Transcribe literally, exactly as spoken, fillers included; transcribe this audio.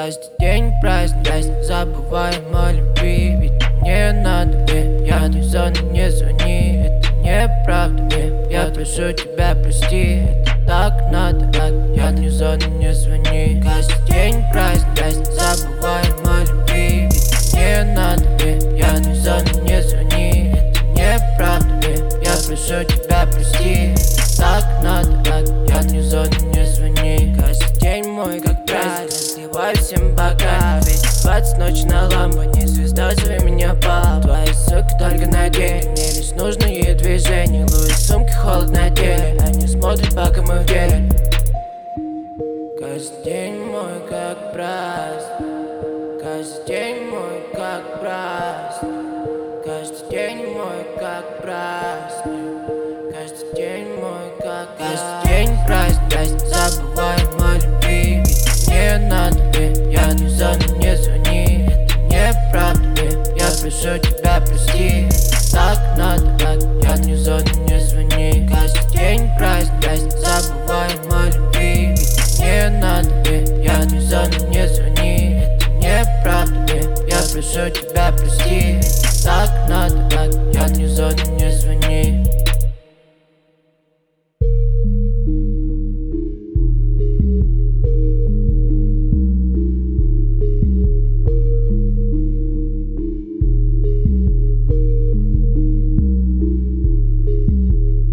Каждый день праздник, не забываем о любви. Ведь мне надо, мне, я твой сон, не звони. Это неправда, мне, я прошу тебя, прости. Это так надо, так, я твой сон, не звони. Каждый день праздник, не забываем о любви. Ведь мне надо, мне, я твой сон, не звони. Это неправда, мне, я прошу тебя, прости. Так надо, так, я твой сон, не звони. Каждый день мой как праздник, разливай всем бока. Ведь двадцать ночи на ламбоне, звезда, зови меня пап. Твои суки только на деле, мне лишь нужные движения. Луис сумки холодно одели, они смотрят, пока мы в деле. Каждый день мой как праздник, каждый день мой как праздник, каждый день мой как праздник, каждый день мой как каждый день праздник, не забываем о любви. Ведь мне надо, мне, я твой сон, не звони. Это неправда, мне, я прошу тебя, прости. Так надо, так, я твой сон, не звони. Каждый день праздник, не забываем о любви. Ведь мне надо, мне, я твой сон, не звони. Это неправда, мне, я прошу тебя, прости. Так надо, так, я твой сон, не